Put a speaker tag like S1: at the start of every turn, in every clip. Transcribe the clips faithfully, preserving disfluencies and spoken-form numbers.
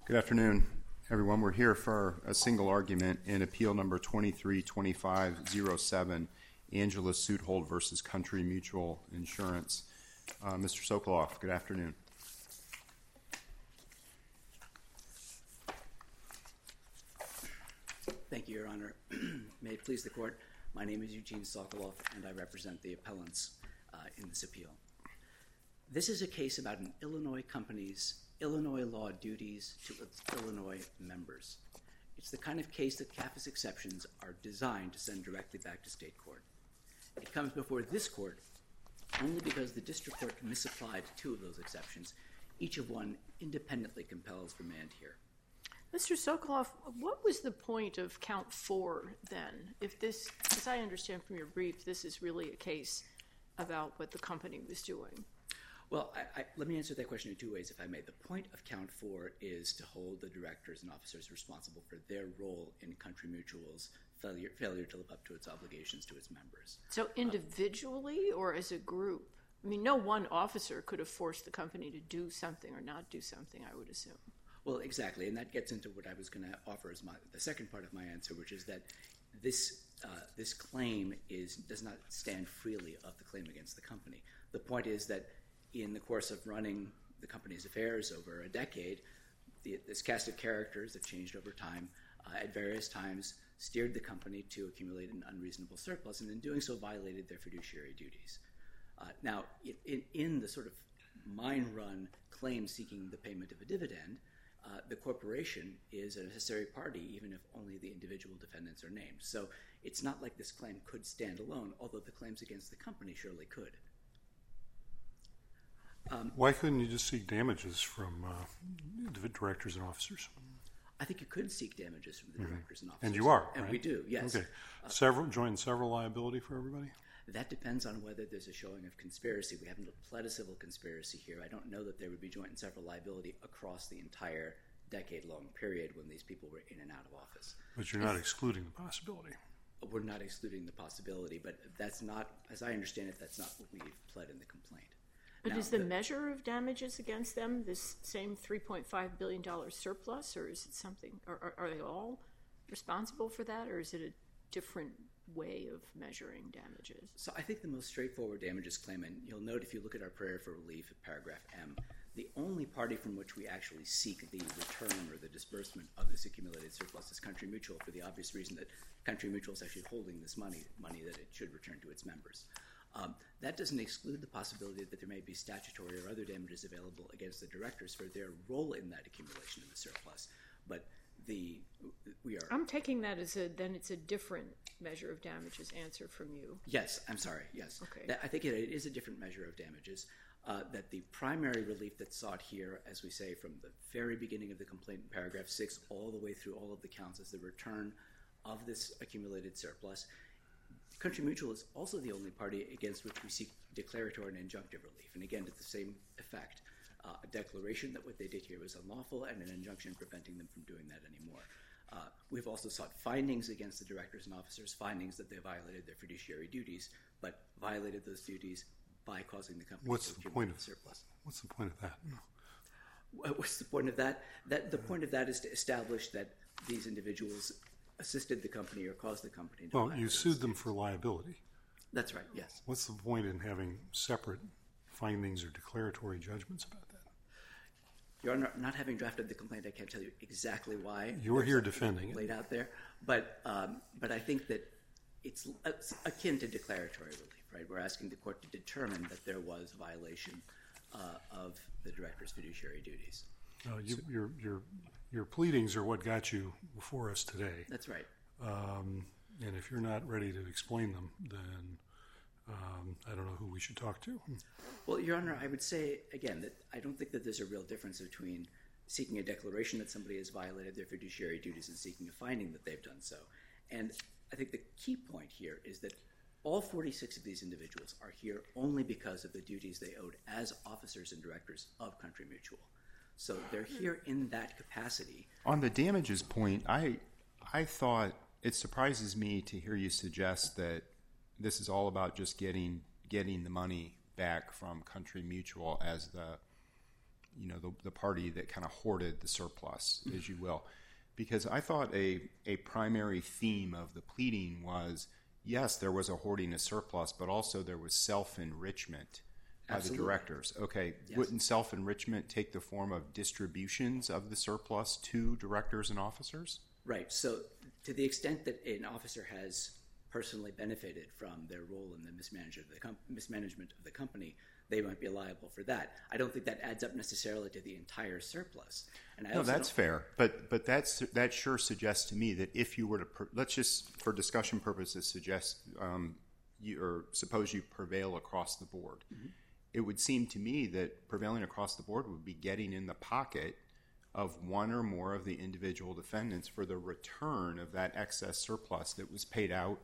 S1: Good afternoon, everyone. We're here for a single argument in appeal number twenty-three twenty-five oh seven, Angela Suithold versus Country Mutual Insurance. Uh, Mister Sokoloff, good afternoon.
S2: Thank you, Your Honor. May it please the Court, my name is Eugene Sokoloff, and I represent the appellants uh, in this appeal. This is a case about an Illinois company's Illinois law duties to its Illinois members. It's the kind of case that C A F A's exceptions are designed to send directly back to state court. It comes before this court only because the district court misapplied two of those exceptions. Each of one independently compels remand here.
S3: Mister Sokoloff, what was the point of count four then? If this, as I understand from your brief, this is really a case about what the company was doing.
S2: Well, I, I, let me answer that question in two ways, if I may. The point of count four is to hold the directors and officers responsible for their role in Country Mutual's failure, failure to live up to its obligations to its members.
S3: So individually um, or as a group? I mean, no one officer could have forced the company to do something or not do something, I would assume.
S2: Well, exactly, and that gets into what I was going to offer as my, the second part of my answer, which is that this uh, this claim is does not stand freely of the claim against the company. The point is that in the course of running the company's affairs over a decade, the, this cast of characters that changed over time uh, at various times steered the company to accumulate an unreasonable surplus, and in doing so violated their fiduciary duties. Uh, now, in, in the sort of mine-run claim seeking the payment of a dividend, uh, the corporation is a necessary party, even if only the individual defendants are named. So it's not like this claim could stand alone, although the claims against the company surely could.
S4: Um, Why couldn't you just seek damages from uh, the directors and officers?
S2: I think you could seek damages from the
S4: mm-hmm.
S2: directors and officers.
S4: And you are,
S2: And
S4: right?
S2: we do, yes.
S4: Okay.
S2: Uh,
S4: several, joint several liability for everybody?
S2: That depends on whether there's a showing of conspiracy. We haven't pled a civil conspiracy here. I don't know that there would be joint and several liability across the entire decade-long period when these people were in and out of office.
S4: But you're not excluding the possibility.
S2: We're not excluding the possibility, but that's not, as I understand it, that's not what we've pled in the complaint.
S3: But
S2: Now,
S3: is the,
S2: the
S3: measure of damages against them this same three point five billion dollars surplus, or is it something, or are, are they all responsible for that, or is it a different way of measuring damages?
S2: So I think the most straightforward damages claim, and you'll note if you look at our prayer for relief at paragraph M, the only party from which we actually seek the return or the disbursement of this accumulated surplus is Country Mutual, for the obvious reason that Country Mutual is actually holding this money, money that it should return to its members. Um, that doesn't exclude the possibility that there may be statutory or other damages available against the directors for their role in that accumulation of the surplus. But the we are.
S3: I'm taking that as a then it's a different measure of damages answer from you.
S2: Yes, I'm sorry. Yes,
S3: okay.
S2: That, I think it, it is a different measure of damages. Uh, that the primary relief that's sought here, as we say from the very beginning of the complaint in paragraph six, all the way through all of the counts, is the return of this accumulated surplus. Country Mutual is also the only party against which we seek declaratory and injunctive relief. And again, to the same effect, uh, a declaration that what they did here was unlawful and an injunction preventing them from doing that anymore. Uh, we've also sought findings against the directors and officers, findings that they violated their fiduciary duties, but violated those duties by causing the company
S4: what's
S2: to
S4: the
S2: accumulate
S4: point of,
S2: surplus.
S4: What's the point of that?
S2: What's the point of that? That the point of that is to establish that these individuals assisted the company or caused the company to
S4: Well,
S2: violate
S4: you sued them
S2: duties.
S4: for liability.
S2: That's right, yes.
S4: What's the point in having separate findings or declaratory judgments about that?
S2: Your Honor, not having drafted the complaint, I can't tell you exactly why.
S4: You're here defending it.
S2: Laid out there. But, um, but I think that it's akin to declaratory relief, right? We're asking the court to determine that there was a violation uh, of the director's fiduciary duties.
S4: Uh, you, your, your, your pleadings are what got you before us today.
S2: That's right.
S4: Um, and if you're not ready to explain them, then um, I don't know who we should talk to.
S2: Well, Your Honor, I would say, again, that I don't think that there's a real difference between seeking a declaration that somebody has violated their fiduciary duties and seeking a finding that they've done so. And I think the key point here is that all forty-six of these individuals are here only because of the duties they owed as officers and directors of Country Mutual. So they're here in that capacity.
S1: On the damages point, I I thought it surprises me to hear you suggest that this is all about just getting getting the money back from Country Mutual as the you know, the, the party that kind of hoarded the surplus, mm-hmm. as you will. Because I thought a, a primary theme of the pleading was, yes, there was a hoarding of surplus, but also there was self-enrichment by the directors. Okay, yes. Wouldn't self-enrichment take the form of distributions of the surplus to directors and officers?
S2: Right. So to the extent that an officer has personally benefited from their role in the mismanagement of the, com- mismanagement of the company, they might be liable for that. I don't think that adds up necessarily to the entire surplus. And I
S1: no,
S2: also
S1: that's
S2: don't...
S1: fair. But but that's that sure suggests to me that if you were to per- let's just for discussion purposes suggest um, you or suppose you prevail across the board, mm-hmm. it would seem to me that prevailing across the board would be getting in the pocket of one or more of the individual defendants for the return of that excess surplus that was paid out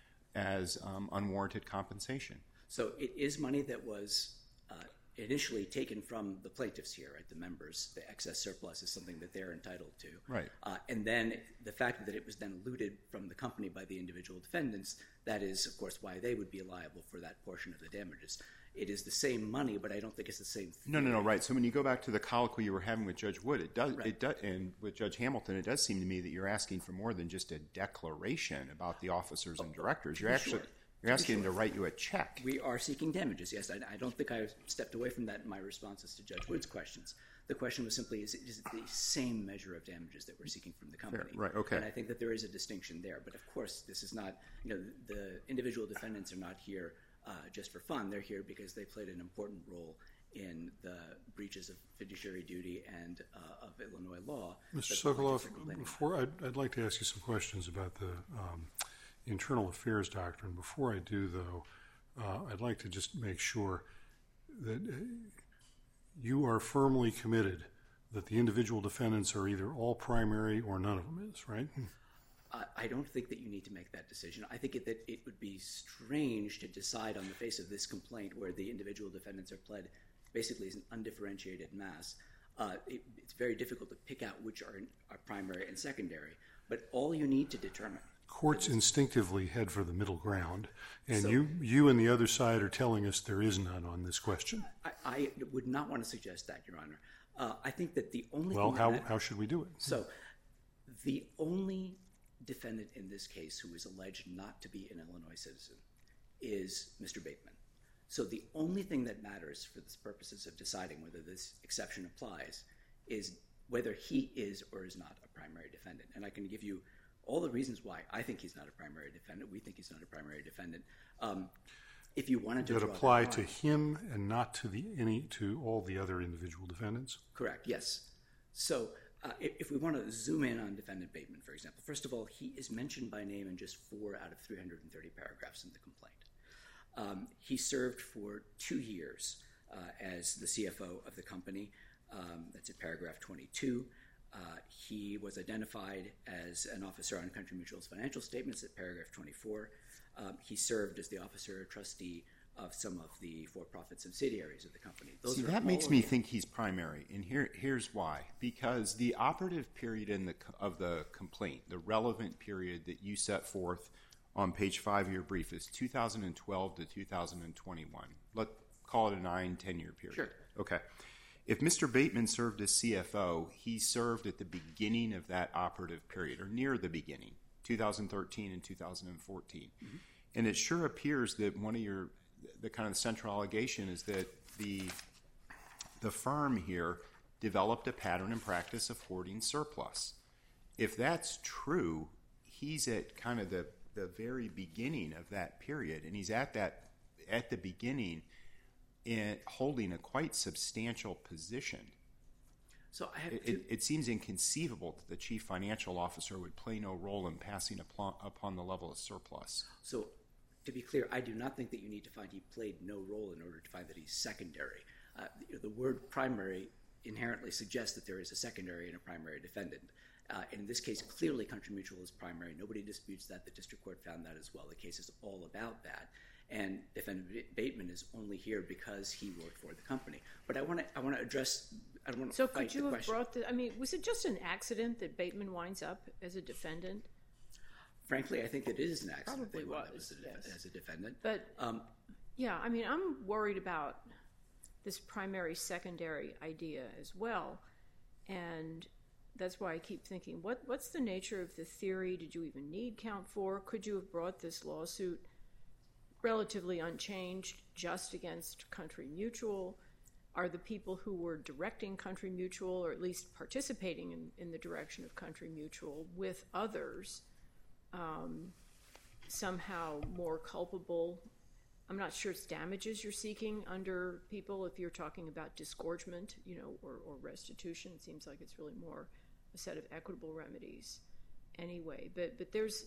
S1: as um, unwarranted compensation.
S2: So it is money that was uh, initially taken from the plaintiffs here, right, the members. The excess surplus is something that they're entitled to.
S1: Right.
S2: Uh, and then the fact that it was then looted from the company by the individual defendants, that is, of course, why they would be liable for that portion of the damages. It is the same money, but I don't think it's the same thing.
S1: No, no, no, right. So when you go back to the colloquy you were having with Judge Wood, it does,
S2: right.
S1: it does, and with Judge Hamilton, it does seem to me that you're asking for more than just a declaration about the officers and directors. You're actually... Sure. You're asking sure. them to write you a check.
S2: We are seeking damages, yes. I, I don't think I stepped away from that in my responses to Judge Wood's questions. The question was simply, is it, is it the same measure of damages that we're seeking from the company?
S1: Fair. Right, okay.
S2: And I think that there is a distinction there. But, of course, this is not, you know, the individual defendants are not here uh, just for fun. They're here because they played an important role in the breaches of fiduciary duty and uh, of Illinois law.
S4: Mister Sokoloff, before I'd, I'd like to ask you some questions about the um, internal affairs doctrine. Before I do, though, uh, I'd like to just make sure that uh, you are firmly committed that the individual defendants are either all primary or none of them is, right?
S2: Uh, I don't think that you need to make that decision. I think it, that it would be strange to decide on the face of this complaint where the individual defendants are pled basically as an undifferentiated mass. Uh, it, it's very difficult to pick out which are, are primary and secondary. But all you need to determine...
S4: Courts instinctively head for the middle ground, and
S2: so,
S4: you you and the other side are telling us there is none on this question.
S2: I, I would not want to suggest that, Your Honor. Uh, I think that the only
S4: well,
S2: thing
S4: how
S2: that,
S4: how should we do it?
S2: So, the only defendant in this case who is alleged not to be an Illinois citizen is Mister Bateman. So the only thing that matters for the purposes of deciding whether this exception applies is whether he is or is not a primary defendant. And I can give you all the reasons why I think he's not a primary defendant. We think he's not a primary defendant. Um, if you wanted to
S4: that
S2: draw
S4: apply
S2: that line,
S4: to him and not to the any to all the other individual defendants.
S2: Correct. Yes. So uh, if, if we want to zoom in on Defendant Bateman, for example, first of all, he is mentioned by name in just four out of three hundred thirty paragraphs in the complaint. Um, he served for two years uh, as the C F O of the company. Um, that's at paragraph twenty-two. Uh, he was identified as an officer on Country Mutual's financial statements at paragraph twenty-four. Um, he served as the officer or trustee of some of the for-profit subsidiaries of the company. Those
S1: See, that makes me think he's primary, and here, here's why. Because the operative period in the of the complaint, the relevant period that you set forth on page five of your brief is two thousand twelve to two thousand twenty-one. Let's call it a nine, ten-year period.
S2: Sure.
S1: Okay. If Mister Bateman served as C F O, he served at the beginning of that operative period, or near the beginning, two thousand thirteen and two thousand fourteen. Mm-hmm. And it sure appears that one of your, the kind of central allegation is that the the firm here developed a pattern and practice of hoarding surplus. If that's true, he's at kind of the, the very beginning of that period, and he's at that at the beginning in holding a quite substantial position.
S2: So I have
S1: it,
S2: two...
S1: it, it seems inconceivable that the chief financial officer would play no role in passing upon, upon the level of surplus.
S2: So to be clear, I do not think that you need to find he played no role in order to find that he's secondary. Uh, the, the word primary inherently suggests that there is a secondary and a primary defendant. Uh, and in this case, clearly Country Mutual is primary. Nobody disputes that. The district court found that as well. The case is all about that. And Defendant Bateman is only here because he worked for the company. But I want to I want to address I don't want to
S3: So
S2: fight
S3: could you
S2: the
S3: have
S2: question.
S3: brought the, I mean, was it just an accident that Bateman winds up as a defendant?
S2: Frankly, I think that it is an accident.
S3: Probably
S2: that he wound
S3: was,
S2: up as a,
S3: yes.
S2: as a defendant.
S3: But,
S2: Um,
S3: yeah, I mean, I'm worried about this primary secondary idea as well. And that's why I keep thinking, what what's the nature of the theory? Did you even need count four? Could you have brought this lawsuit relatively unchanged just against Country Mutual? Are the people who were directing Country Mutual, or at least participating in, in the direction of Country Mutual with others, um, somehow more culpable? I'm not sure it's damages you're seeking under people if you're talking about disgorgement, you know, or, or restitution. It seems like it's really more a set of equitable remedies anyway. But but there's,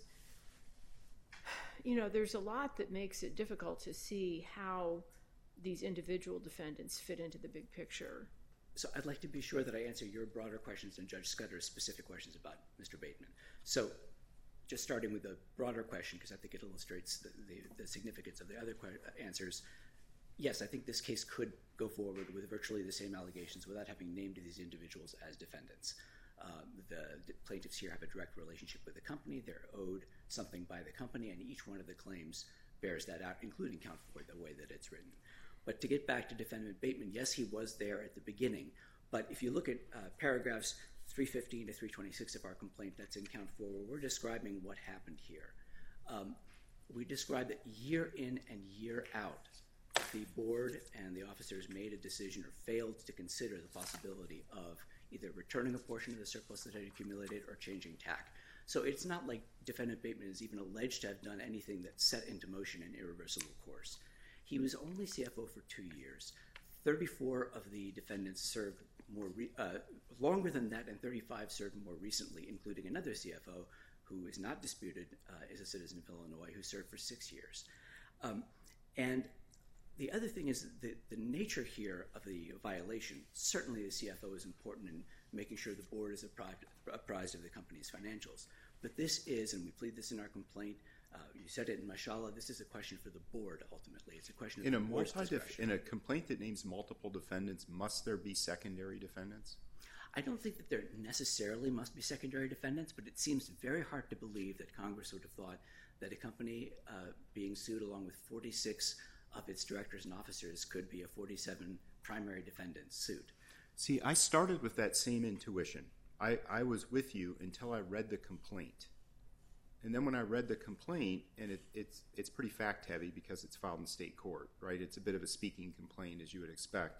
S3: you know, there's a lot that makes it difficult to see how these individual defendants fit into the big picture.
S2: So I'd like to be sure that I answer your broader questions and Judge Scudder's specific questions about Mister Bateman. So just starting with the broader question, because I think it illustrates the, the, the significance of the other que- answers, yes, I think this case could go forward with virtually the same allegations without having named these individuals as defendants. Um, the, the plaintiffs here have a direct relationship with the company. They're owed something by the company, and each one of the claims bears that out, including count four, the way that it's written. But to get back to Defendant Bateman, yes, he was there at the beginning. But if you look at uh, paragraphs three fifteen to three twenty-six of our complaint, that's in count four, where we're describing what happened here. Um, we describe that year in and year out, the board and the officers made a decision or failed to consider the possibility of either returning a portion of the surplus that had accumulated or changing tack. So it's not like Defendant Bateman is even alleged to have done anything that set into motion an irreversible course. He was only C F O for two years. thirty-four of the defendants served more re- uh, longer than that, and thirty-five served more recently, including another C F O who is not disputed, uh, is a citizen of Illinois, who served for six years. Um, and the other thing is the, the nature here of the violation. Certainly the C F O is important in making sure the board is apprised, apprised of the company's financials. But this is, and we plead this in our complaint, uh, you said it in Mashallah, this is a question for the board ultimately. It's a question of
S1: in
S2: the
S1: a
S2: board's
S1: multi
S2: discretion.
S1: In a complaint that names multiple defendants, must there be secondary defendants?
S2: I don't think that there necessarily must be secondary defendants, but it seems very hard to believe that Congress would have thought that a company uh, being sued along with forty-six of its directors and officers could be a forty-seven primary defendant suit.
S1: See, I started with that same intuition. I, I was with you until I read the complaint. And then when I read the complaint, and it, it's it's pretty fact-heavy because it's filed in state court, right? It's a bit of a speaking complaint, as you would expect.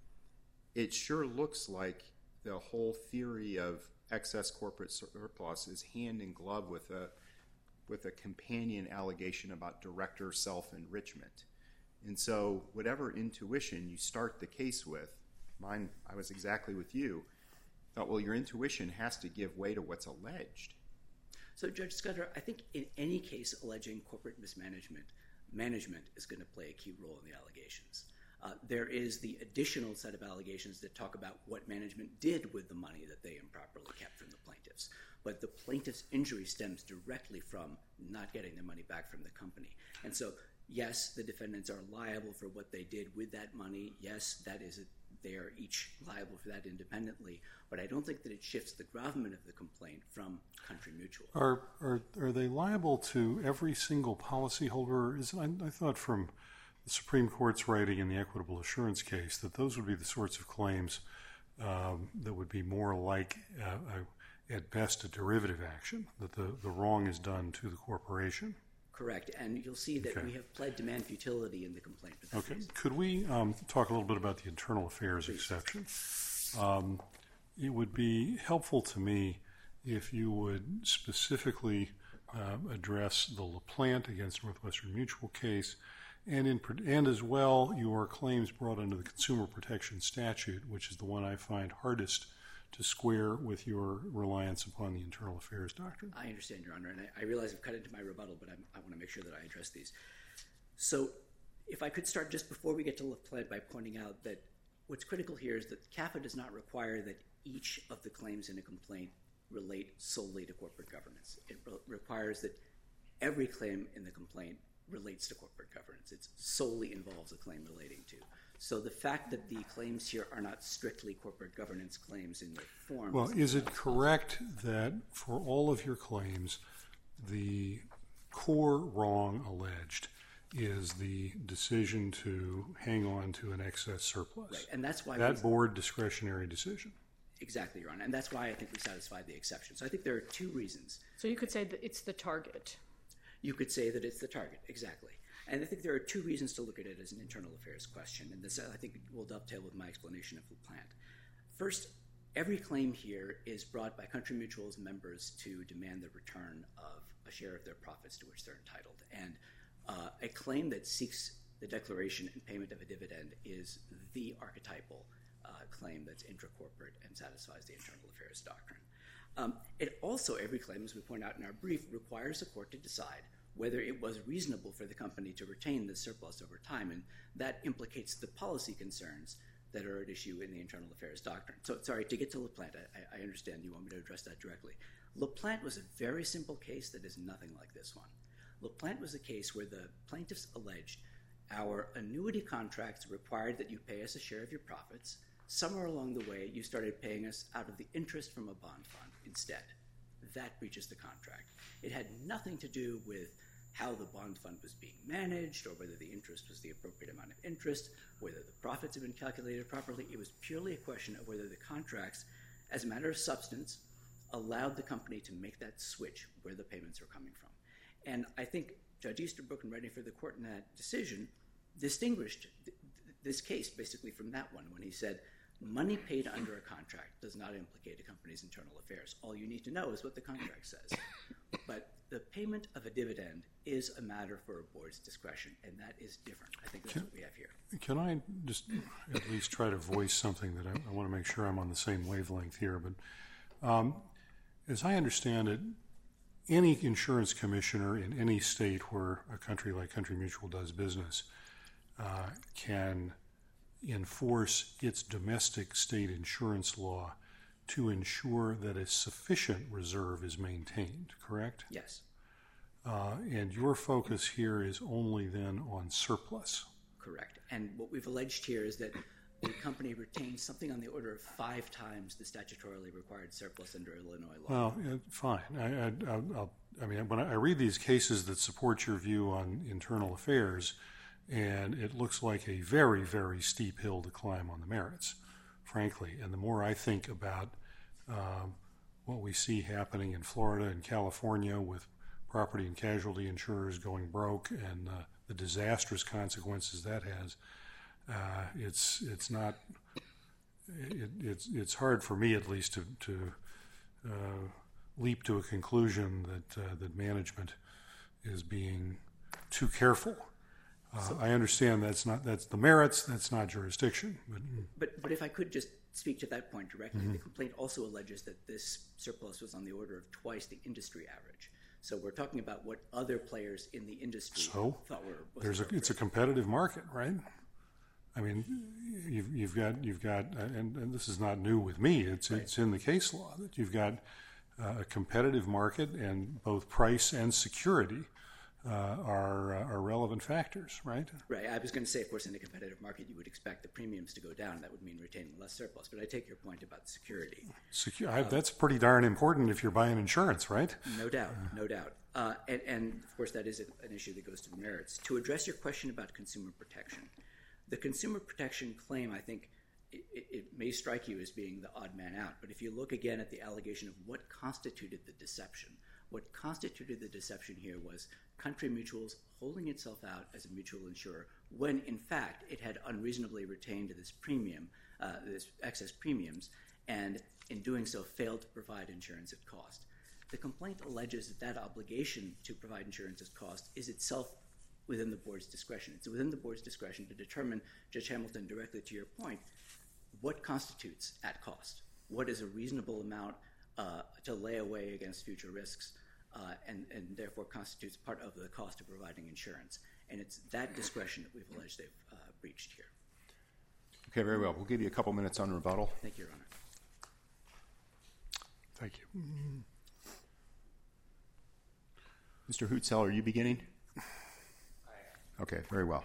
S1: It sure looks like the whole theory of excess corporate surplus is hand in glove with a with a companion allegation about director self-enrichment. And so whatever intuition you start the case with, mine, I was exactly with you, thought, well, your intuition has to give way to what's alleged.
S2: So, Judge Scudder, I think in any case alleging corporate mismanagement, management is going to play a key role in the allegations. Uh, there is the additional set of allegations that talk about what management did with the money that they improperly kept from the plaintiffs. But the plaintiff's injury stems directly from not getting their money back from the company. And so, yes, the defendants are liable for what they did with that money. Yes, that is a, they are each liable for that independently. But I don't think that it shifts the gravamen of the complaint from Country Mutual.
S4: Are are are they liable to every single policyholder? Is I, I thought from the Supreme Court's writing in the equitable assurance case that those would be the sorts of claims um, that would be more like, uh, a, at best, a derivative action, that the, the wrong is done to the corporation.
S2: Correct, and you'll see that
S4: Okay.
S2: we have pled demand futility in the complaint. For that
S4: Okay.
S2: reason.
S4: Could we um, talk a little bit about the internal affairs
S2: Please.
S4: exception? Um, it would be helpful to me if you would specifically uh, address the LaPlante against Northwestern Mutual case, and in and as well your claims brought under the Consumer Protection Statute, which is the one I find hardest to square with your reliance upon the internal affairs doctrine.
S2: I understand, Your Honor, and I, I realize I've cut into my rebuttal, but I'm, I want to make sure that I address these. So if I could start just before we get to LaPlante by pointing out that what's critical here is that C A F A does not require that each of the claims in a complaint relate solely to corporate governance. It re- requires that every claim in the complaint relates to corporate governance. It solely involves a claim relating to. So the fact that the claims here are not strictly corporate governance claims in their form.
S4: Well, is it correct that for all of your claims, the core wrong alleged is the decision to hang on to an excess surplus.
S2: Right, and that's why
S4: that
S2: we,
S4: board discretionary decision.
S2: Exactly, Your Honor, and that's why I think we satisfied the exception. So I think there are two reasons.
S3: So you could say that it's the target.
S2: You could say that it's the target, exactly. And I think there are two reasons to look at it as an internal affairs question, and this I think will dovetail with my explanation of the plant. First, every claim here is brought by Country Mutual's members to demand the return of a share of their profits to which they're entitled. And uh, a claim that seeks the declaration and payment of a dividend is the archetypal uh, claim that's intracorporate and satisfies the internal affairs doctrine. Um, it also, every claim, as we point out in our brief, requires a court to decide whether it was reasonable for the company to retain the surplus over time, and that implicates the policy concerns that are at issue in the internal affairs doctrine. So, sorry, to get to LaPlante, I, I understand you want me to address that directly. LaPlante was a very simple case that is nothing like this one. LaPlante was a case where the plaintiffs alleged our annuity contracts required that you pay us a share of your profits. Somewhere along the way, you started paying us out of the interest from a bond fund instead. That breaches the contract. It had nothing to do with how the bond fund was being managed or whether the interest was the appropriate amount of interest, whether the profits had been calculated properly. It was purely a question of whether the contracts, as a matter of substance, allowed the company to make that switch where the payments were coming from. And I think Judge Easterbrook, in writing for the court in that decision, distinguished th- this case basically from that one when he said, money paid under a contract does not implicate a company's internal affairs. All you need to know is what the contract says. But the payment of a dividend is a matter for a board's discretion, and that is different. I think that's
S4: Can,
S2: what we have here.
S4: Can I just at least try to voice something that I, I want to make sure I'm on the same wavelength here? But um, as I understand it, any insurance commissioner in any state where a country like Country Mutual does business uh, can enforce its domestic state insurance law to ensure that a sufficient reserve is maintained, correct?
S2: Yes.
S4: Uh, and your focus here is only then on surplus.
S2: Correct. And what we've alleged here is that the company retains something on the order of five times the statutorily required surplus under Illinois law.
S4: Well, uh, fine. I, I, I'll, I'll, I mean, when I read these cases that support your view on internal affairs, and it looks like a very, very steep hill to climb on the merits, frankly. And the more I think about um, what we see happening in Florida and California with property and casualty insurers going broke and uh, the disastrous consequences that has, uh, it's it's not it, it's it's hard for me at least to to uh, leap to a conclusion that uh, that management is being too careful. Uh, so, I understand that's not that's the merits, that's not jurisdiction. But
S2: but, but if I could just speak to that point directly,
S4: mm-hmm.
S2: the complaint also alleges that this surplus was on the order of twice the industry average. So we're talking about what other players in the industry
S4: so
S2: thought were.
S4: There's a, it's a competitive market, right? I mean, you've you've got you've got, and, and this is not new with me. It's right. It's in the case law that you've got uh, a competitive market, and both price and security uh, are uh, are relevant factors, right?
S2: Right. I was going to say, of course, in a competitive market, you would expect the premiums to go down. That would mean retaining less surplus. But I take your point about security.
S4: Secu- I, that's pretty darn important if you're buying insurance, right?
S2: No doubt, no doubt. Uh, and, and of course, that is a, an issue that goes to the merits. To address your question about consumer protection. The consumer protection claim, I think, it, it, it may strike you as being the odd man out, but if you look again at the allegation of what constituted the deception, what constituted the deception here was Country Mutual's holding itself out as a mutual insurer when, in fact, it had unreasonably retained this premium, uh, this excess premiums, and in doing so failed to provide insurance at cost. The complaint alleges that that obligation to provide insurance at cost is itself within the board's discretion. It's within the board's discretion to determine, Judge Hamilton, directly to your point, what constitutes at cost? What is a reasonable amount uh, to lay away against future risks uh, and, and therefore constitutes part of the cost of providing insurance? And it's that discretion that we've alleged they've uh, breached here.
S1: Okay, very well. We'll give you a couple minutes on rebuttal.
S2: Thank you, Your Honor.
S4: Thank you.
S1: Mister Hootsell, are you beginning? Okay, very well.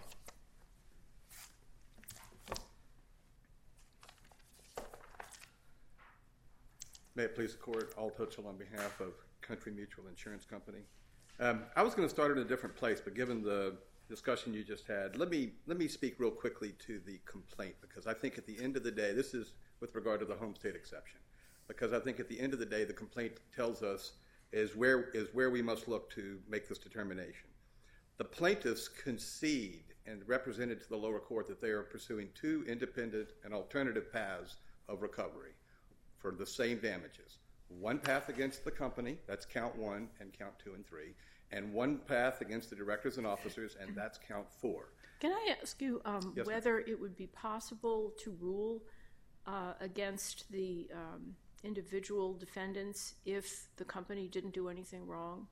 S5: May it please the Court, Alt Hutchell on behalf of Country Mutual Insurance Company. Um, I was going to start at a different place, but given the discussion you just had, let me let me speak real quickly to the complaint, because I think at the end of the day, this is with regard to the home state exception, because I think at the end of the day, the complaint tells us is where is where we must look to make this determination. The plaintiffs concede and represented to the lower court that they are pursuing two independent and alternative paths of recovery for the same damages. One path against the company, that's count one and count two and three, and one path against the directors and officers, and that's count four.
S3: Can I ask you um,
S5: Yes,
S3: whether it would be possible to rule uh, against the um, individual defendants if the company didn't do anything wrong?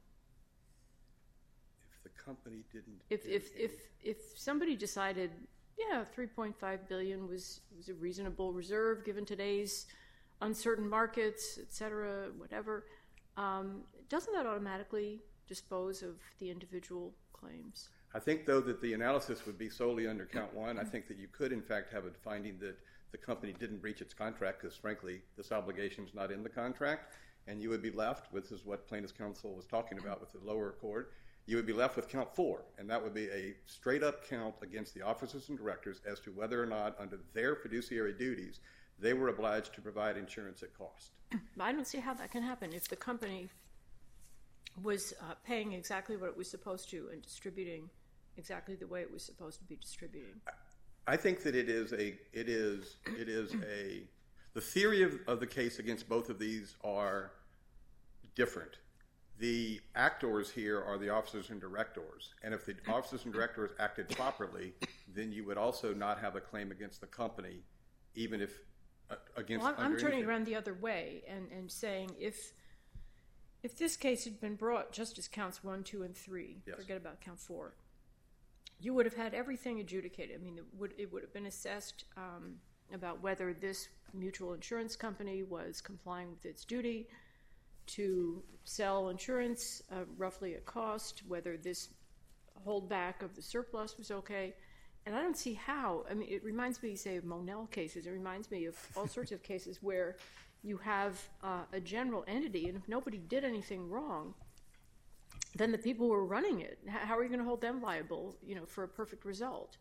S5: If the company didn't...
S3: If
S5: do
S3: if
S5: any-
S3: if if somebody decided, yeah, three point five billion dollars was was a reasonable reserve given today's uncertain markets, et cetera, whatever, um, doesn't that automatically dispose of the individual claims?
S5: I think, though, that the analysis would be solely under count one. I think that you could, in fact, have a finding that the company didn't breach its contract because, frankly, this obligation is not in the contract, and you would be left, which is what plaintiff's counsel was talking about with the lower court, you would be left with count four, and that would be a straight-up count against the officers and directors as to whether or not, under their fiduciary duties, they were obliged to provide insurance at cost.
S3: I don't see how that can happen if the company was uh, paying exactly what it was supposed to and distributing exactly the way it was supposed to be distributing.
S5: I think that it is a, it is, it is a, the theory of, of the case against both of these are different. The actors here are the officers and directors, and if the officers and directors acted properly, then you would also not have a claim against the company, even if uh, against.
S3: Well, I'm,
S5: under
S3: I'm turning
S5: anything.
S3: around the other way and, and saying if if this case had been brought just as counts one, two, and three,
S5: Yes.
S3: forget about count four, you would have had everything adjudicated. I mean, it would it would have been assessed um, about whether this mutual insurance company was complying with its duty to sell insurance uh, roughly at cost, whether this holdback of the surplus was okay. And I don't see how. I mean, it reminds me, say, of Monell cases. It reminds me of all sorts of cases where you have uh, a general entity, and if nobody did anything wrong, then the people who are running it, h- how are you going to hold them liable, you know, for a perfect result?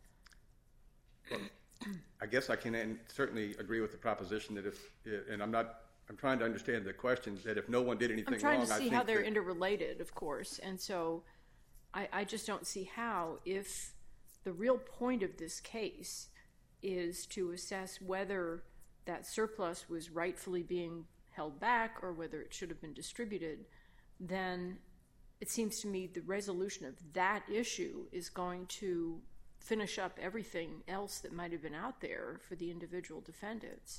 S5: I guess I can and certainly agree with the proposition that if, and I'm not, I'm trying to understand the question, that if no one did anything
S3: I'm trying
S5: wrong,
S3: to
S5: I
S3: see
S5: think
S3: how they're
S5: that,
S3: interrelated, of course, and so I, I just don't see how, if the real point of this case is to assess whether that surplus was rightfully being held back or whether it should have been distributed, then it seems to me the resolution of that issue is going to finish up everything else that might have been out there for the individual defendants.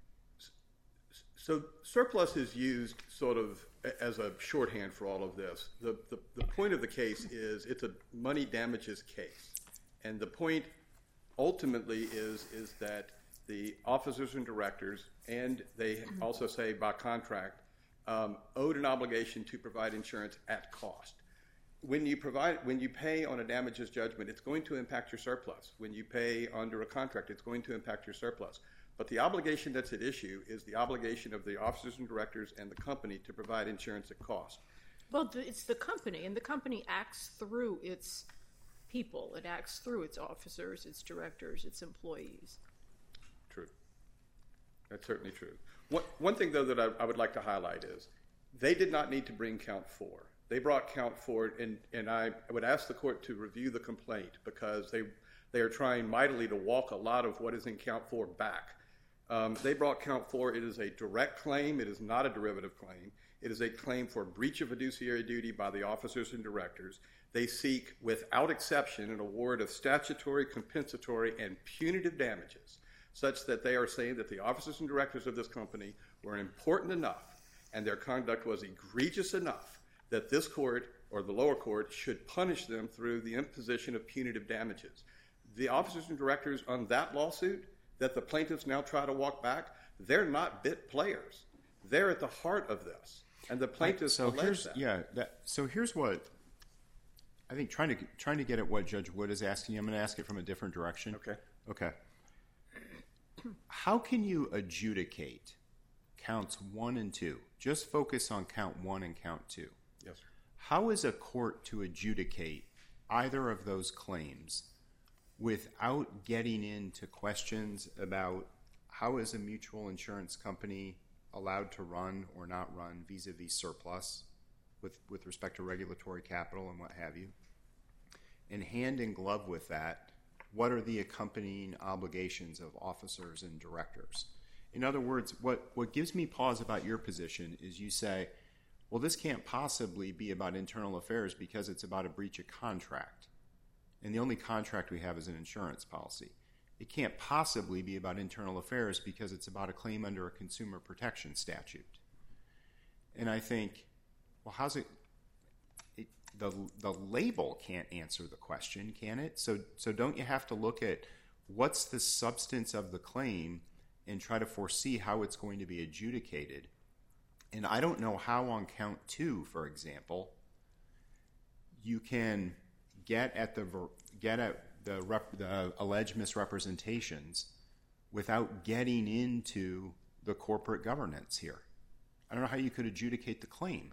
S5: So surplus is used sort of as a shorthand for all of this. The, the, the point of the case is it's a money damages case. And the point ultimately is, is that the officers and directors, and they also say by contract, um, owed an obligation to provide insurance at cost. When you provide, when you pay on a damages judgment, it's going to impact your surplus. When you pay under a contract, it's going to impact your surplus. But the obligation that's at issue is the obligation of the officers and directors and the company to provide insurance at cost.
S3: Well, it's the company, and the company acts through its people. It acts through its officers, its directors, its employees.
S5: True. That's certainly true. One, one thing, though, that I, I would like to highlight is they did not need to bring count four. They brought count four, and, and I would ask the court to review the complaint because they, they are trying mightily to walk a lot of what is in count four back. Um, they brought count four. It is a direct claim. It is not a derivative claim. It is a claim for breach of fiduciary duty by the officers and directors. They seek, without exception, an award of statutory, compensatory, and punitive damages, such that they are saying that the officers and directors of this company were important enough and their conduct was egregious enough that this court or the lower court should punish them through the imposition of punitive damages. The officers and directors on that lawsuit that the plaintiffs now try to walk back, they're not bit players. They're at the heart of this, and the plaintiffs
S1: so
S5: allege
S1: here's,
S5: that.
S1: Yeah, that, so here's what I think trying to trying to get at what Judge Wood is asking. I'm going to ask it from a different direction.
S5: Okay.
S1: Okay. How can you adjudicate counts one and two? Just focus on count one and count two.
S5: Yes, sir.
S1: How is a court to adjudicate either of those claims without getting into questions about how is a mutual insurance company allowed to run or not run vis-a-vis surplus with, with respect to regulatory capital and what have you. And hand in glove with that, what are the accompanying obligations of officers and directors? In other words, what, what gives me pause about your position is you say, well, this can't possibly be about internal affairs because it's about a breach of contract. And the only contract we have is an insurance policy. It can't possibly be about internal affairs because it's about a claim under a consumer protection statute. And I think, well, how's it, it the, the label can't answer the question, can it? So, so don't you have to look at what's the substance of the claim and try to foresee how it's going to be adjudicated? And I don't know how on count two, for example, you can get at the get at the, rep, the alleged misrepresentations without getting into the corporate governance here. I don't know how you could adjudicate the claim.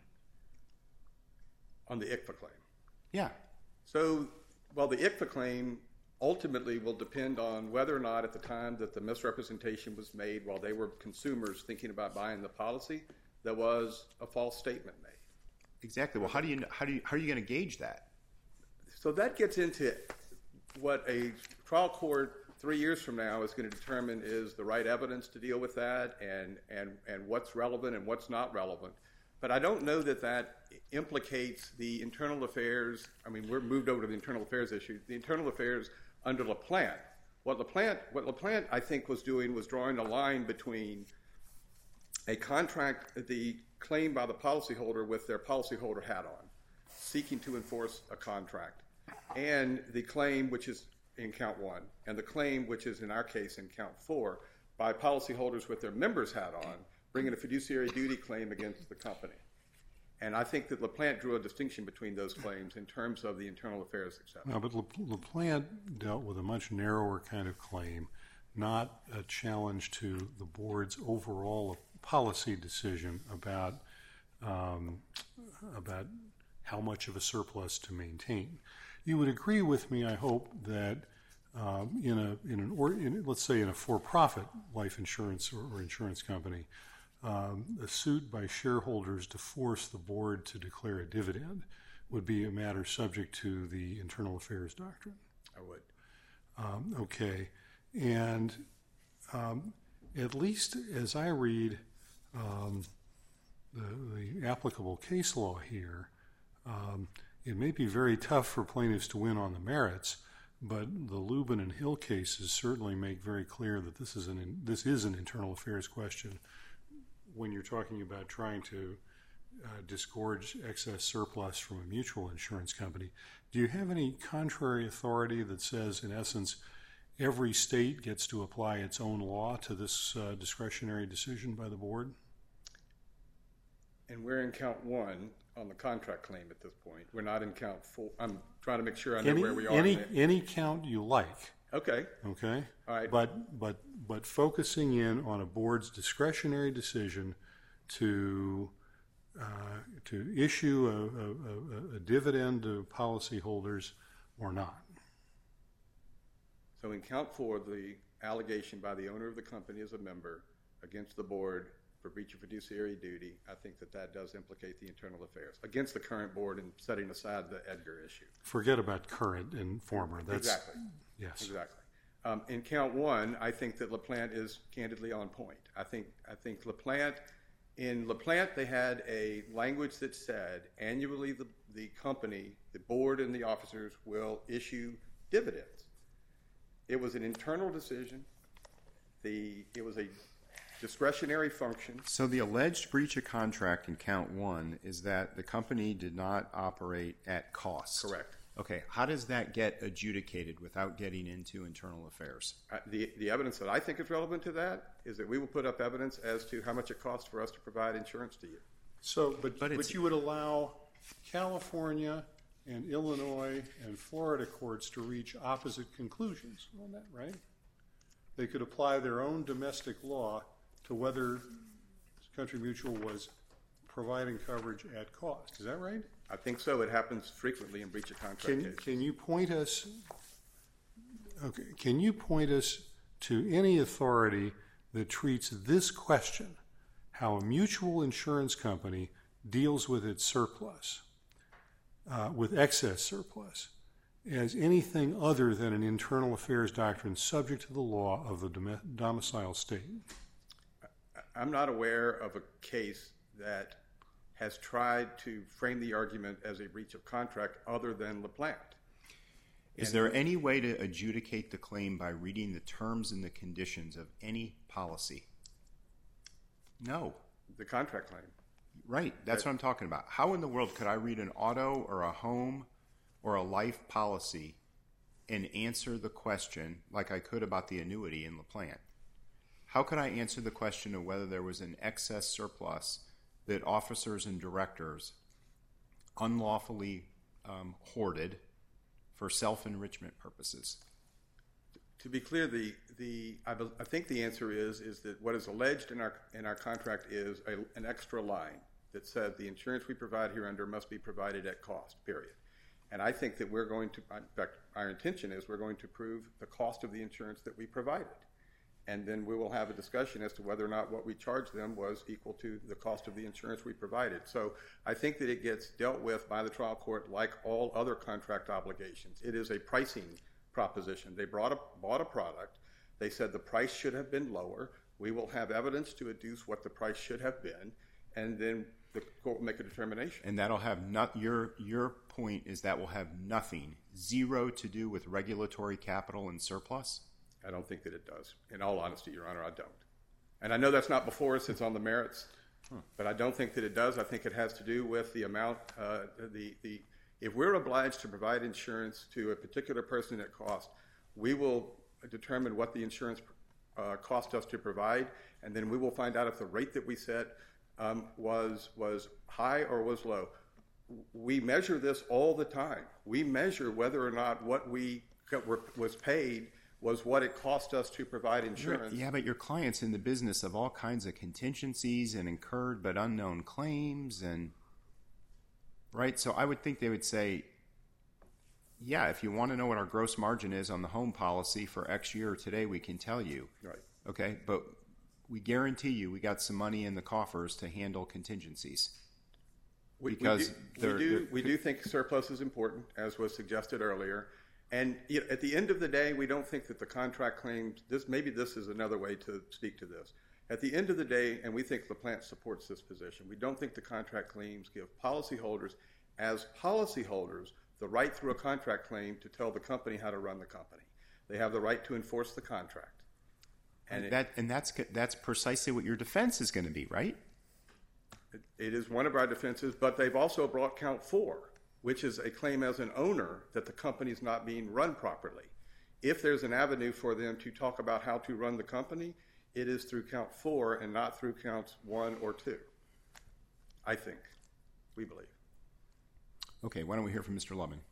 S5: On the I C F A claim?
S1: Yeah.
S5: So, well, the I C F A claim ultimately will depend on whether or not at the time that the misrepresentation was made while they were consumers thinking about buying the policy, there was a false statement made.
S1: Exactly. Well, how do you how do you how are you going to gauge that?
S5: So that gets into what a trial court three years from now is going to determine is the right evidence to deal with that and, and, and what's relevant and what's not relevant. But I don't know that that implicates the internal affairs. I mean, we're moved over to the internal affairs issue. The internal affairs under LaPlante. What LaPlante, what LaPlante I think was doing was drawing a line between a contract, the claim by the policyholder with their policyholder hat on, seeking to enforce a contract, and the claim which is in count one, and the claim which is in our case in count four, by policyholders with their members hat on, bringing a fiduciary duty claim against the company. And I think that LaPlante drew a distinction between those claims in terms of the internal affairs exception.
S4: No, but LaPlante dealt with a much narrower kind of claim, not a challenge to the board's overall policy decision about um, about how much of a surplus to maintain. You would agree with me, I hope, that um, in a in an or in, let's say in a for-profit life insurance or, or insurance company, um, a suit by shareholders to force the board to declare a dividend would be a matter subject to the internal affairs doctrine.
S5: I would.
S4: Um, okay, and um, at least as I read um, the, the applicable case law here, um, it may be very tough for plaintiffs to win on the merits, but the Lubin and Hill cases certainly make very clear that this is an this is an internal affairs question when you're talking about trying to uh, disgorge excess surplus from a mutual insurance company. Do you have any contrary authority that says, in essence, every state gets to apply its own law to this uh, discretionary decision by the board?
S5: And we're in count one on the contract claim at this point. We're not in count four. I'm trying to make sure I know
S4: any,
S5: where we are.
S4: Any any count you like.
S5: Okay.
S4: Okay.
S5: All right.
S4: But but but focusing in on a board's discretionary decision to uh, to issue a, a, a dividend to policyholders or not.
S5: So in count four, the allegation by the owner of the company as a member against the board for breach of fiduciary duty, I think that that does implicate the internal affairs against the current board and setting aside the Edgar issue.
S4: Forget about current and former. That's,
S5: exactly.
S4: Yes.
S5: Exactly. Um, in count one, I think that LaPlante is candidly on point. I think I think LaPlante, in LaPlante, they had a language that said annually the, the company, the board and the officers will issue dividends. It was an internal decision. The it was a discretionary function.
S1: So the alleged breach of contract in count one is that the company did not operate at cost.
S5: Correct.
S1: Okay, how does that get adjudicated without getting into internal affairs?
S5: Uh, the, the evidence that I think is relevant to that is that we will put up evidence as to how much it costs for us to provide insurance to you.
S4: So, but,
S1: But
S4: but,
S1: it's-
S4: you would allow California and Illinois and Florida courts to reach opposite conclusions on that, right? They could apply their own domestic law to whether Country Mutual was providing coverage at cost. Is that right?
S5: I think so. It happens frequently in breach of contract
S4: Can,
S5: cases.
S4: can you point us, okay, can you point us to any authority that treats this question, how a mutual insurance company deals with its surplus, uh, with excess surplus, as anything other than an internal affairs doctrine subject to the law of the dom- domicile state?
S5: I'm not aware of a case that has tried to frame the argument as a breach of contract other than LaPlante.
S1: Is there any way to adjudicate the claim by reading the terms and the conditions of any policy? No.
S5: The contract claim.
S1: Right. That's what I'm talking about. How in the world could I read an auto or a home or a life policy and answer the question like I could about the annuity in LaPlante? How could I answer the question of whether there was an excess surplus that officers and directors unlawfully um, hoarded for self-enrichment purposes?
S5: To be clear, the the I, be, I think the answer is is that what is alleged in our in our contract is a, an extra line that said the insurance we provide here under must be provided at cost, period. And I think that we're going to, in fact, our intention is we're going to prove the cost of the insurance that we provided. And then we will have a discussion as to whether or not what we charged them was equal to the cost of the insurance we provided. So I think that it gets dealt with by the trial court like all other contract obligations. It is a pricing proposition. They brought a, bought a product. They said the price should have been lower. We will have evidence to adduce what the price should have been, and then the court will make a determination.
S1: And that'll have not your your point is that will have nothing, zero to do with regulatory capital and surplus?
S5: I don't think that it does. In all honesty, Your Honor, I don't. And I know that's not before us. It's on the merits. Huh. But I don't think that it does. I think it has to do with the amount, uh, the, the, if we're obliged to provide insurance to a particular person at cost, we will determine what the insurance uh, cost us to provide, and then we will find out if the rate that we set um, was, was high or was low. We measure this all the time. We measure whether or not what we got, were, was paid was what it cost us to provide insurance.
S1: Yeah, but your client's in the business of all kinds of contingencies and incurred but unknown claims, and right? So I would think they would say, yeah, if you want to know what our gross margin is on the home policy for X year today, we can tell you.
S5: Right.
S1: Okay, but we guarantee you we got some money in the coffers to handle contingencies.
S5: We,
S1: because
S5: we do, we, do, we do think surplus is important, as was suggested earlier. And you know, at the end of the day, we don't think that the contract claims, this, maybe this is another way to speak to this. At the end of the day, and we think LaPlante supports this position, we don't think the contract claims give policyholders, as policyholders, the right through a contract claim to tell the company how to run the company. They have the right to enforce the contract.
S1: And, and, that, and that's, that's precisely what your defense is going to be, right?
S5: It, it is one of our defenses, but they've also brought count four, which is a claim as an owner that the company is not being run properly. If there's an avenue for them to talk about how to run the company, it is through count four and not through counts one or two, I think, we believe.
S1: Okay, why don't we hear from Mister Lubin?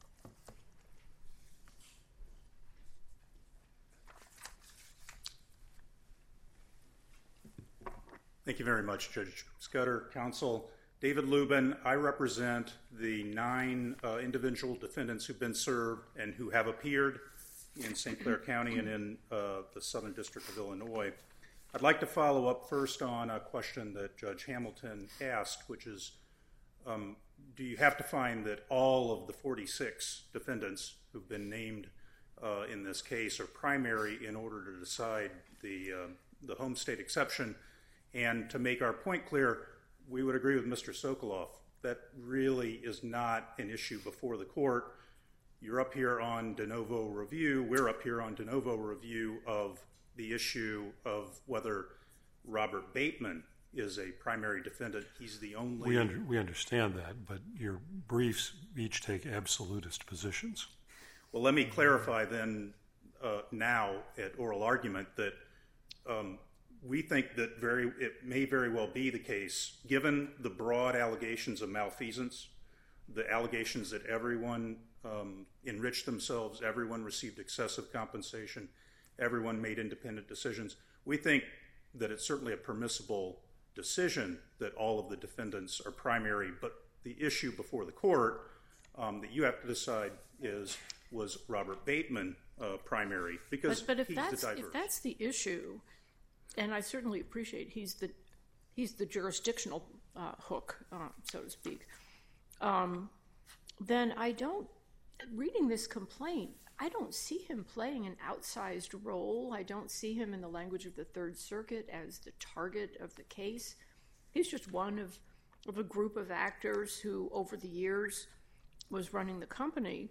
S6: Thank you very much, Judge Scudder, counsel. David Lubin, I represent the nine uh, individual defendants who've been served and who have appeared in Saint Clair County and in uh, the Southern District of Illinois. I'd like to follow up first on a question that Judge Hamilton asked, which is, um, do you have to find that all of the forty-six defendants who've been named uh, in this case are primary in order to decide the, uh, the home state exception? And to make our point clear, we would agree with Mister Sokoloff. That really is not an issue before the court. You're up here on de novo review. We're up here on de novo review of the issue of whether Robert Bateman is a primary defendant. He's the only...
S4: We, under, we understand that, but your briefs each take absolutist positions.
S6: Well, let me clarify then uh, now at oral argument that um, we think that very it may very well be the case, given the broad allegations of malfeasance, the allegations that everyone um, enriched themselves, everyone received excessive compensation, everyone made independent decisions. We think that it's certainly a permissible decision that all of the defendants are primary, but the issue before the court um, that you have to decide is, was Robert Bateman uh, primary? Because
S3: but, but if
S6: he's
S3: that's
S6: the diverse.
S3: if that's the issue, and I certainly appreciate he's the he's the jurisdictional uh, hook, uh, so to speak. Um, then I don't reading this complaint. I don't see him playing an outsized role. I don't see him, in the language of the Third Circuit, as the target of the case. He's just one of, of a group of actors who, over the years, was running the company.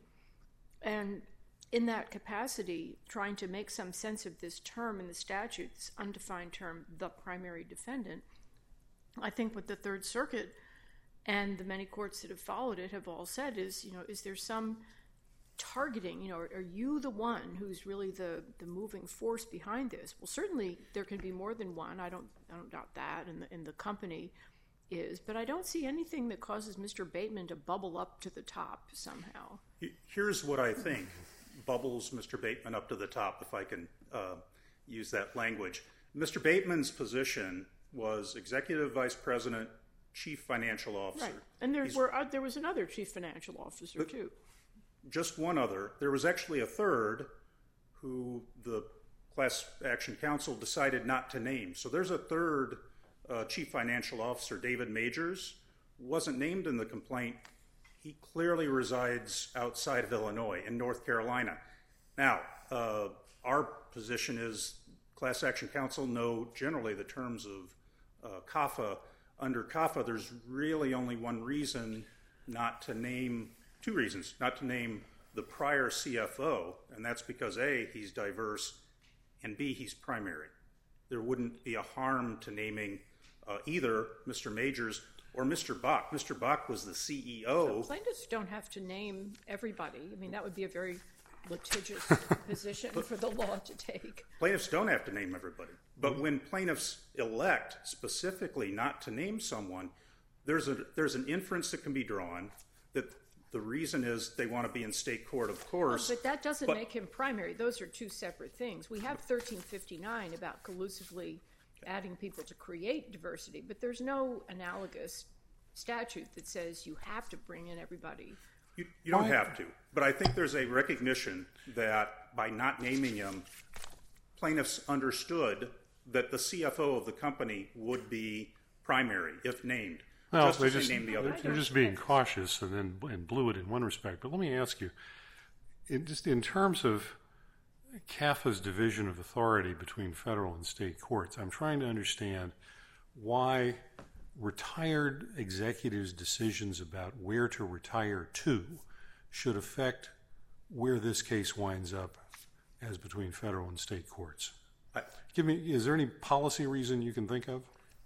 S3: And in that capacity, trying to make some sense of this term in the statute, this undefined term, the primary defendant, I think what the Third Circuit and the many courts that have followed it have all said is, you know, is there some targeting, you know, are, are you the one who's really the, the moving force behind this? Well, certainly there can be more than one. I don't I don't doubt that, and the, and the company is. But I don't see anything that causes Mister Bateman to bubble up to the top somehow.
S6: Here's what I think bubbles Mister Bateman up to the top, if I can uh, use that language. Mister Bateman's position was Executive Vice President, Chief Financial Officer.
S3: Right. And there, were, uh, there was another Chief Financial Officer,
S6: but,
S3: too.
S6: Just one other. There was actually a third who the Class Action Council decided not to name. So there's a third uh, Chief Financial Officer, David Majors, wasn't named in the complaint. He clearly resides outside of Illinois, in North Carolina. Now, uh, our position is Class Action Council know generally the terms of uh, C A F A. Under C A F A, there's really only one reason not to name Two reasons, not to name the prior C F O, and that's because A, he's diverse, and B, he's primary. There wouldn't be a harm to naming uh, either Mister Majors or Mister Bach. Mister Bach was the C E O.
S3: So plaintiffs don't have to name everybody. I mean, that would be a very litigious position for the law to take.
S6: Plaintiffs don't have to name everybody. But when plaintiffs elect specifically not to name someone, there's a there's an inference that can be drawn that the reason is they want to be in state court, of course.
S3: Well, but that doesn't
S6: but,
S3: make him primary. Those are two separate things. We have thirteen fifty-nine about collusively adding people to create diversity, but there's no analogous statute that says you have to bring in everybody.
S6: You, you don't have to, but I think there's a recognition that by not naming him, plaintiffs understood that the C F O of the company would be primary if named.
S4: Well,
S6: just
S4: they
S6: as
S4: just,
S6: they named the other
S4: they're just being cautious and then and blew it in one respect. But let me ask you, in, just in terms of C A F A's division of authority between federal and state courts, I'm trying to understand why retired executives' decisions about where to retire to should affect where this case winds up as between federal and state courts.
S6: I,
S4: Give me, is there any policy reason you can think of?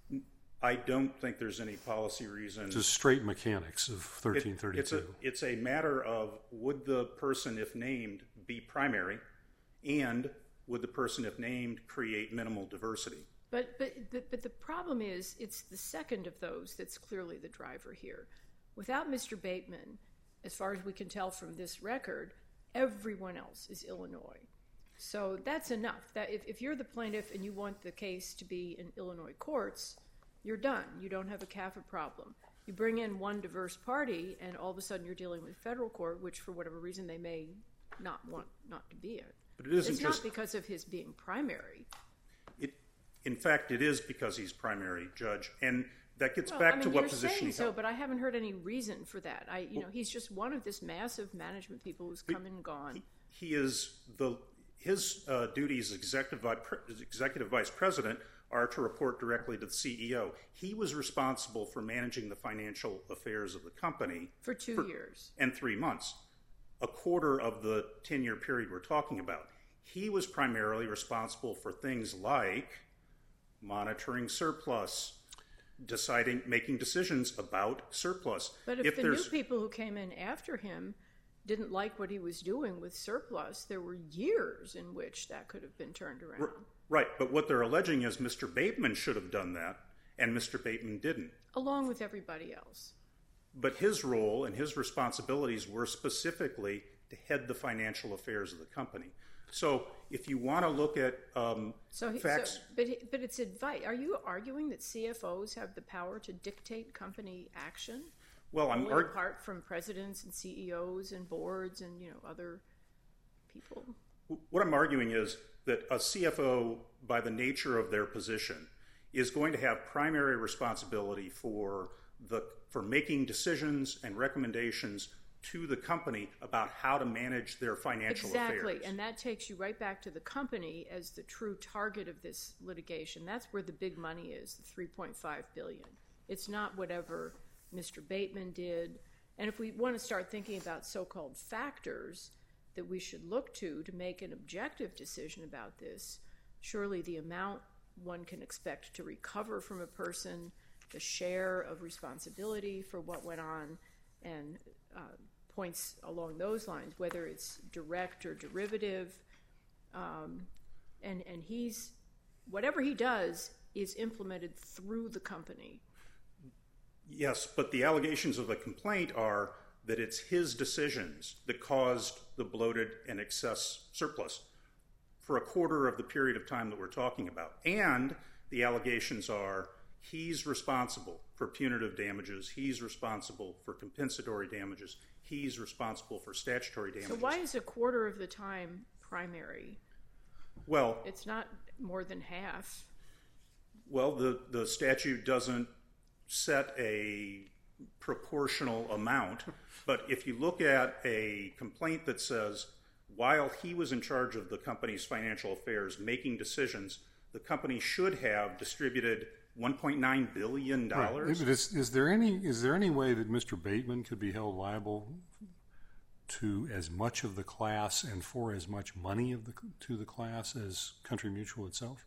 S6: I don't think there's any policy reason.
S4: Just straight mechanics of thirteen thirty-two.
S6: It, it's, a, it's a matter of would the person, if named, be primary, and would the person, if named, create minimal diversity?
S3: But, but, but, but the problem is it's the second of those that's clearly the driver here. Without Mister Bateman, as far as we can tell from this record, everyone else is Illinois. So that's enough. That if, if you're the plaintiff and you want the case to be in Illinois courts, you're done. You don't have a C A F A problem. You bring in one diverse party, and all of a sudden you're dealing with federal court, which for whatever reason they may not want not to be in.
S6: But it isn't
S3: it's
S6: just
S3: not because of his being primary.
S6: It, in fact, it is because he's primary, Judge, and that gets
S3: Well,
S6: back
S3: I mean,
S6: to what
S3: you're
S6: position
S3: saying
S6: he
S3: so,
S6: held.
S3: but I haven't heard any reason for that. I, you know, he's just one of this massive management people who's come and gone.
S6: He, he is the his uh, duties as executive, executive vice president are to report directly to the C E O. He was responsible for managing the financial affairs of the company
S3: For two
S6: for,
S3: years.
S6: and three months, a quarter of the ten-year period we're talking about. He was primarily responsible for things like monitoring surplus, deciding, making decisions about surplus.
S3: But if,
S6: if
S3: the
S6: there's,
S3: new people who came in after him didn't like what he was doing with surplus, there were years in which that could have been turned around.
S6: Right, but what they're alleging is Mister Bateman should have done that, and Mister Bateman didn't.
S3: Along with everybody else.
S6: But his role and his responsibilities were specifically to head the financial affairs of the company. So if you want to look at um,
S3: so he,
S6: facts...
S3: So, but, but it's advice. Are you arguing that C F Os have the power to dictate company action?
S6: Well, I'm
S3: only
S6: arg-
S3: apart from presidents and C E Os and boards and, you know, other people.
S6: What I'm arguing is that a C F O, by the nature of their position, is going to have primary responsibility for the for making decisions and recommendations to the company about how to manage their financial
S3: exactly.
S6: affairs.
S3: Exactly, and that takes you right back to the company as the true target of this litigation. That's where the big money is, the three point five billion dollars. It's not whatever Mister Bateman did. And if we want to start thinking about so-called factors that we should look to to make an objective decision about this, surely the amount one can expect to recover from a person, the share of responsibility for what went on, and uh, points along those lines, whether it's direct or derivative. Um, and, and he's, whatever he does is implemented through the company.
S6: Yes, but the allegations of the complaint are that it's his decisions that caused the bloated and excess surplus for a quarter of the period of time that we're talking about. And the allegations are he's responsible for punitive damages, he's responsible for compensatory damages, he's responsible for statutory damages.
S3: So why is a quarter of the time primary?
S6: Well,
S3: it's not more than half.
S6: Well, the, the statute doesn't set a proportional amount, but if you look at a complaint that says while he was in charge of the company's financial affairs making decisions, the company should have distributed one point nine billion dollars.
S4: Right. Is, is there any is there any way that Mister Bateman could be held liable to as much of the class and for as much money of the to the class as Country Mutual itself?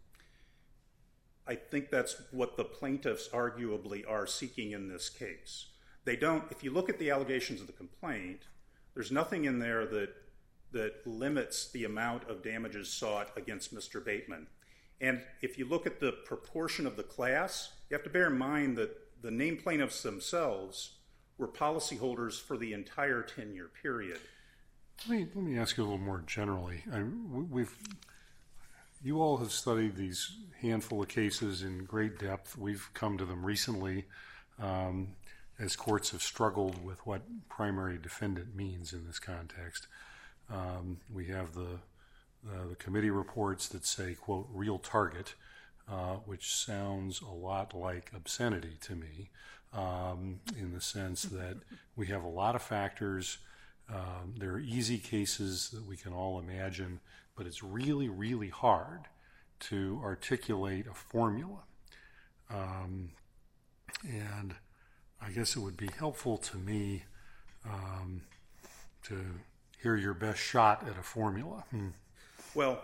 S6: I think that's what the plaintiffs arguably are seeking in this case. They don't, if you look at the allegations of the complaint, there's nothing in there that that limits the amount of damages sought against Mister Bateman. And if you look at the proportion of the class, you have to bear in mind that the named plaintiffs themselves were policyholders for the entire ten-year period.
S4: Let me, let me ask you a little more generally. I, we've You all have studied these handful of cases in great depth. We've come to them recently um, as courts have struggled with what primary defendant means in this context. Um, we have the, uh, the committee reports that say, quote, real target, uh, which sounds a lot like obscenity to me um, in the sense that we have a lot of factors. Um, there are easy cases that we can all imagine, but it's really, really hard to articulate a formula. Um, and I guess it would be helpful to me um, to hear your best shot at a formula. Hmm.
S6: Well,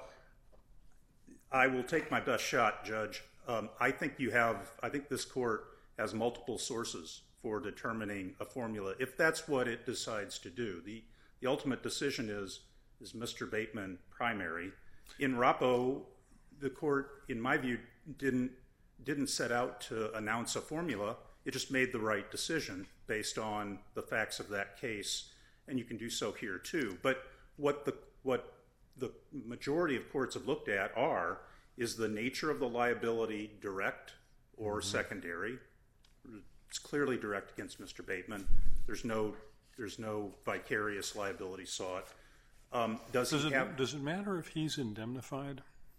S6: I will take my best shot, Judge. Um, I think you have, I think this court has multiple sources for determining a formula, if that's what it decides to do. The, the ultimate decision is, is Mister Bateman primary. In Rappo, the court, in my view, didn't didn't set out to announce a formula. It just made the right decision based on the facts of that case, and you can do so here too. But what the what the majority of courts have looked at are is the nature of the liability direct or mm-hmm. secondary. It's clearly direct against Mister Bateman. There's no there's no vicarious liability sought. Um, does,
S4: does,
S6: he
S4: it,
S6: have,
S4: does it matter if he's indemnified?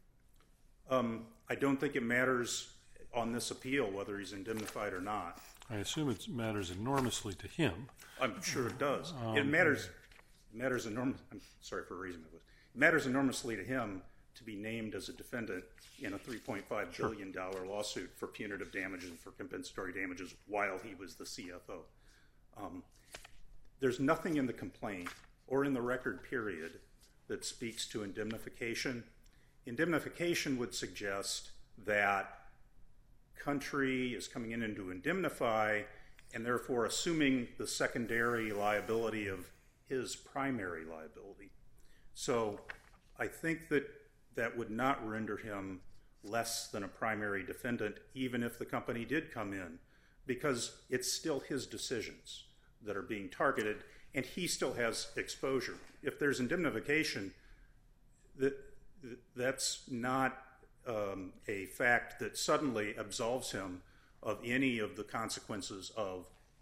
S6: Um, I don't think it matters on this appeal whether he's indemnified or not.
S4: I assume it matters enormously to him.
S6: I'm sure it does.
S4: Um,
S6: it matters it matters enormously. I'm sorry for raising my voice. It matters enormously to him to be named as a defendant in a three point five billion dollars sure. lawsuit for punitive damages and for compensatory damages while he was the C F O. Um, there's nothing in the complaint or in the record period that speaks to indemnification. Indemnification would suggest that Country is coming in and to indemnify and therefore assuming the secondary liability of his primary liability. So I think that that would not render him less than a primary defendant even if the company did come in, because it's still his decisions that are being targeted and he still has exposure. If there's indemnification, that that's not um, a fact that suddenly absolves him of any of the consequences of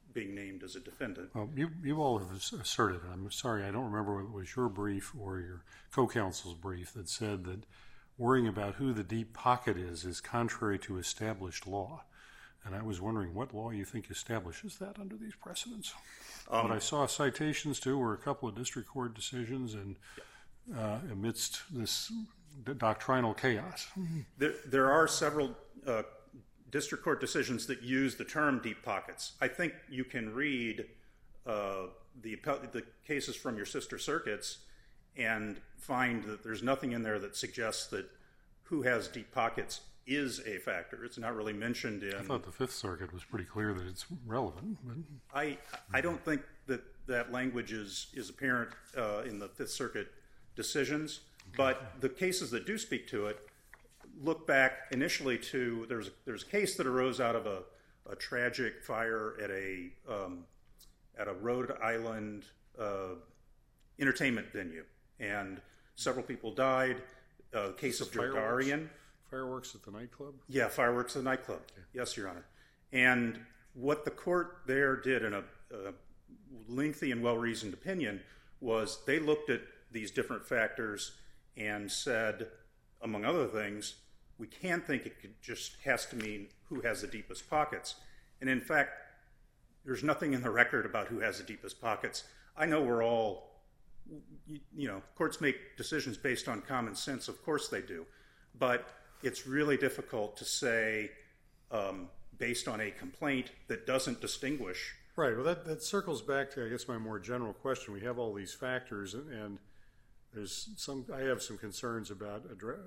S6: being named as a defendant.
S4: Well, you, you all have asserted, I'm sorry, I don't remember whether it was your brief or your co-counsel's brief that said that worrying about who the deep pocket is is contrary to established law. And I was wondering what law you think establishes that under these precedents. Um, what I saw citations to were a couple of district court decisions and uh, amidst this doctrinal chaos.
S6: There, there are several uh, district court decisions that use the term deep pockets. I think you can read uh, the, the cases from your sister circuits and find that there's nothing in there that suggests that who has deep pockets is a factor. It's not really mentioned in...
S4: I thought the Fifth Circuit was pretty clear that it's relevant. But...
S6: I I don't think that that language is, is apparent uh, in the Fifth Circuit decisions, okay. But the cases that do speak to it look back initially to... There's, there's a case that arose out of a, a tragic fire at a, um, at a Rhode Island uh, entertainment venue, and several people died. Uh, case of Jordarian.
S4: Fireworks at the nightclub?
S6: Yeah, fireworks at the nightclub. Okay. Yes, Your Honor. And what the court there did in a, a lengthy and well-reasoned opinion was they looked at these different factors and said, among other things, we can't think it could just has to mean who has the deepest pockets. And in fact, there's nothing in the record about who has the deepest pockets. I know we're all, you, you know, courts make decisions based on common sense. Of course they do. But it's really difficult to say um, based on a complaint that doesn't distinguish.
S4: Right. Well, that, that circles back to, I guess, my more general question. We have all these factors, and, and there's some. I have some concerns about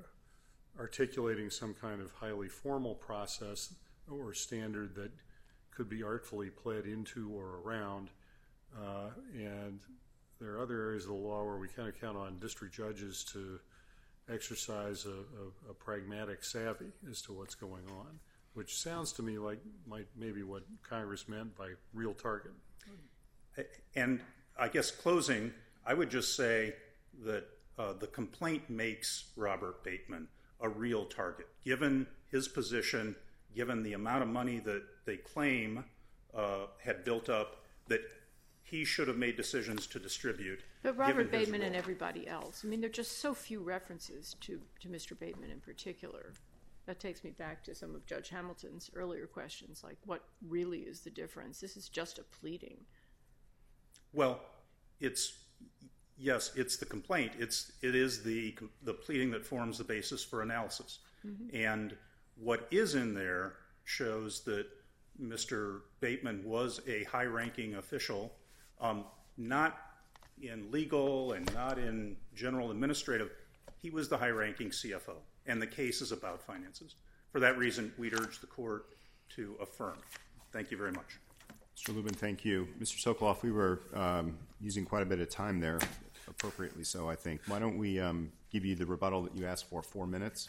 S4: articulating some kind of highly formal process or standard that could be artfully pled into or around. Uh, and there are other areas of the law where we kind of count on district judges to exercise a, a, a pragmatic savvy as to what's going on, which sounds to me like might maybe what Congress meant by real target.
S6: And I guess closing, I would just say that uh, the complaint makes Robert Bateman a real target, given his position, given the amount of money that they claim uh, had built up, that he should have made decisions to distribute.
S3: But Robert Bateman and everybody else. I mean, there are just so few references to, to Mister Bateman in particular. That takes me back to some of Judge Hamilton's earlier questions, like what really is the difference? This is just a pleading.
S6: Well, it's, yes, it's the complaint. It's, it is the, the pleading that forms the basis for analysis. Mm-hmm. And what is in there shows that Mister Bateman was a high-ranking official, um, not in legal and not in general administrative. He was the high-ranking C F O, and the case is about finances. For that reason, we'd urge the court to affirm. Thank you very much.
S1: Mister Lubin, thank you. Mister Sokoloff, we were um, using quite a bit of time there, appropriately so, I think. Why don't we um, give you the rebuttal that you asked for, four minutes?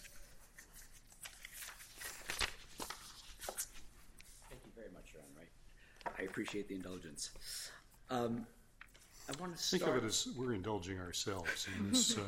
S2: I appreciate the indulgence. Um, I want to
S4: start... Think of it as we're indulging ourselves in this. Uh...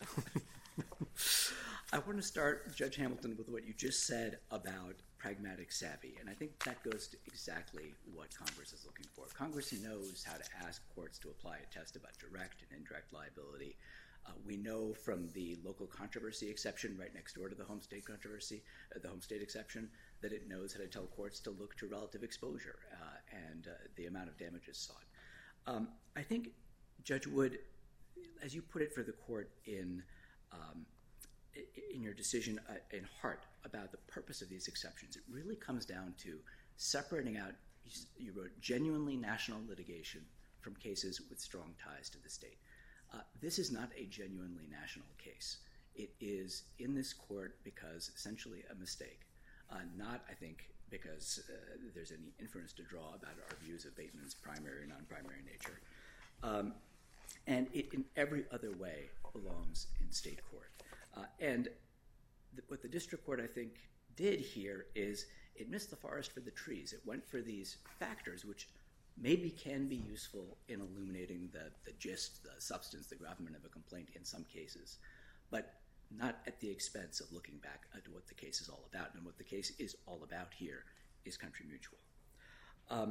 S2: I want to start, Judge Hamilton, with what you just said about pragmatic savvy, and I think that goes to exactly what Congress is looking for. Congress knows how to ask courts to apply a test about direct and indirect liability. Uh, we know from the local controversy exception right next door to the home state controversy, uh, the home state exception, that it knows how to tell courts to look to relative exposure uh, and uh, the amount of damages sought. Um, I think, Judge Wood, as you put it for the court in um, in your decision uh, in Hart about the purpose of these exceptions, it really comes down to separating out, you wrote, genuinely national litigation from cases with strong ties to the state. Uh, this is not a genuinely national case. It is in this court because essentially a mistake, uh, not, I think, because uh, there's any inference to draw about our views of Bateman's primary or non-primary nature. Um, and it, in every other way, belongs in state court. Uh, and th- what the district court, I think, did here is it missed the forest for the trees. It went for these factors which maybe can be useful in illuminating the, the gist, the substance, the gravamen of a complaint in some cases, but not at the expense of looking back at what the case is all about. And what the case is all about here is Country Mutual. Um,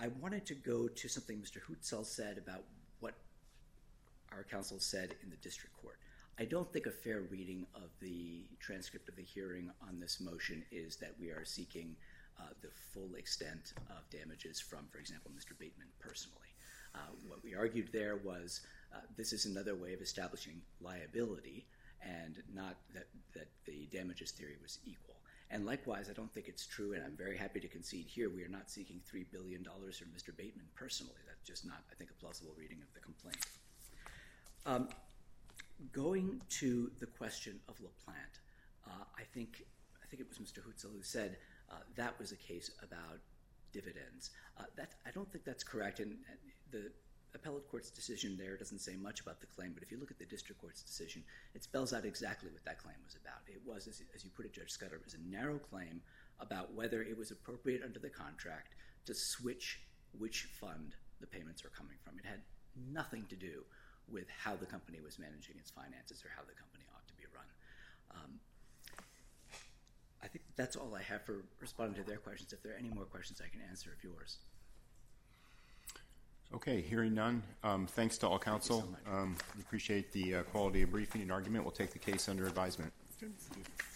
S2: I wanted to go to something Mister Hutzel said about what our counsel said in the district court. I don't think a fair reading of the transcript of the hearing on this motion is that we are seeking uh, the full extent of damages from, for example, Mister Bateman personally. Uh, what we argued there was uh, this is another way of establishing liability and not that, that the damages theory was equal. And likewise, I don't think it's true, and I'm very happy to concede here, we are not seeking three billion dollars from Mister Bateman personally. That's just not, I think, a plausible reading of the complaint. Um, going to the question of LaPlante, uh, I think I think it was Mister Hutzel who said uh, that was a case about dividends. Uh, that I don't think that's correct, and, and the appellate court's decision there doesn't say much about the claim, but if you look at the district court's decision, it spells out exactly what that claim was about. It was, as, as you put it, Judge Scudder, it was a narrow claim about whether it was appropriate under the contract to switch which fund the payments are coming from. It had nothing to do with how the company was managing its finances or how the company ought to be run. Um, I think that's all I have for responding to their questions. If there are any more questions, I can answer if yours.
S1: Okay, hearing none. Um, thanks to all counsel.
S2: Thank you so much.
S1: Um, we appreciate the uh, quality of briefing and argument. We'll take the case under advisement.